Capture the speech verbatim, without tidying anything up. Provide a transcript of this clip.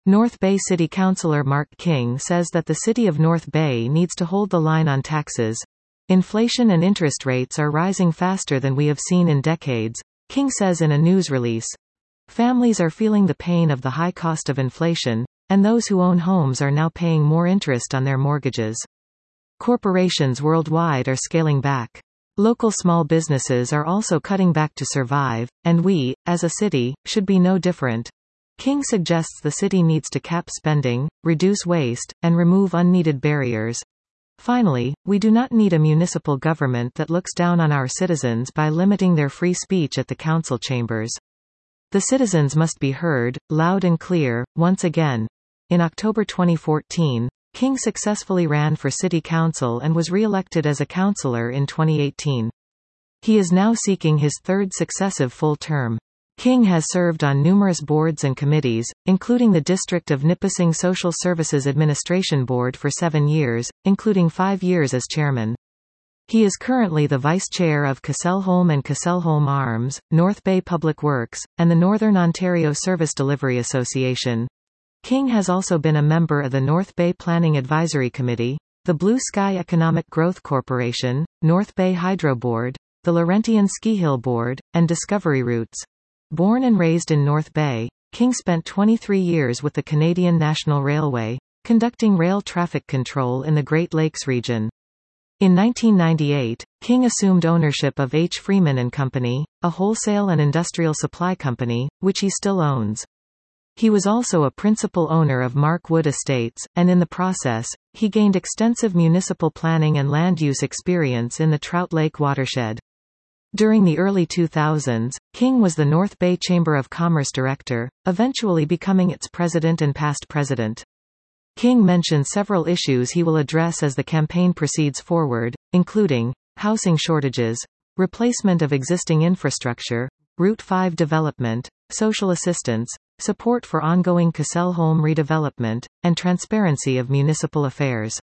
North Bay City Councillor Mark King says that the city of North Bay needs to hold the line on taxes. Inflation and interest rates are rising faster than we have seen in decades, King says in a news release. Families are feeling the pain of the high cost of inflation, and those who own homes are now paying more interest on their mortgages. Corporations worldwide are scaling back. Local small businesses are also cutting back to survive, and we, as a city, should be no different. King suggests the city needs to cap spending, reduce waste, and remove unneeded barriers. Finally, we do not need a municipal government that looks down on our citizens by limiting their free speech at the council chambers. The citizens must be heard, loud and clear, once again. In October twenty fourteen, King successfully ran for city council and was re-elected as a councillor in twenty eighteen. He is now seeking his third successive full term. King has served on numerous boards and committees, including the District of Nipissing Social Services Administration Board for seven years, including five years as chairman. He is currently the vice chair of Casselholm and Casselholm Arms, North Bay Public Works, and the Northern Ontario Service Delivery Association. King has also been a member of the North Bay Planning Advisory Committee, the Blue Sky Economic Growth Corporation, North Bay Hydro Board, the Laurentian Ski Hill Board, and Discovery Routes. Born and raised in North Bay, King spent twenty-three years with the Canadian National Railway, conducting rail traffic control in the Great Lakes region. In nineteen ninety-eight, King assumed ownership of H. Freeman and Company, a wholesale and industrial supply company, which he still owns. He was also a principal owner of Mark Wood Estates, and in the process, he gained extensive municipal planning and land use experience in the Trout Lake watershed. During the early two thousands, King was the North Bay Chamber of Commerce director, eventually becoming its president and past president. King mentioned several issues he will address as the campaign proceeds forward, including housing shortages, replacement of existing infrastructure, Route five development, social assistance, support for ongoing Casselholm redevelopment, and transparency of municipal affairs.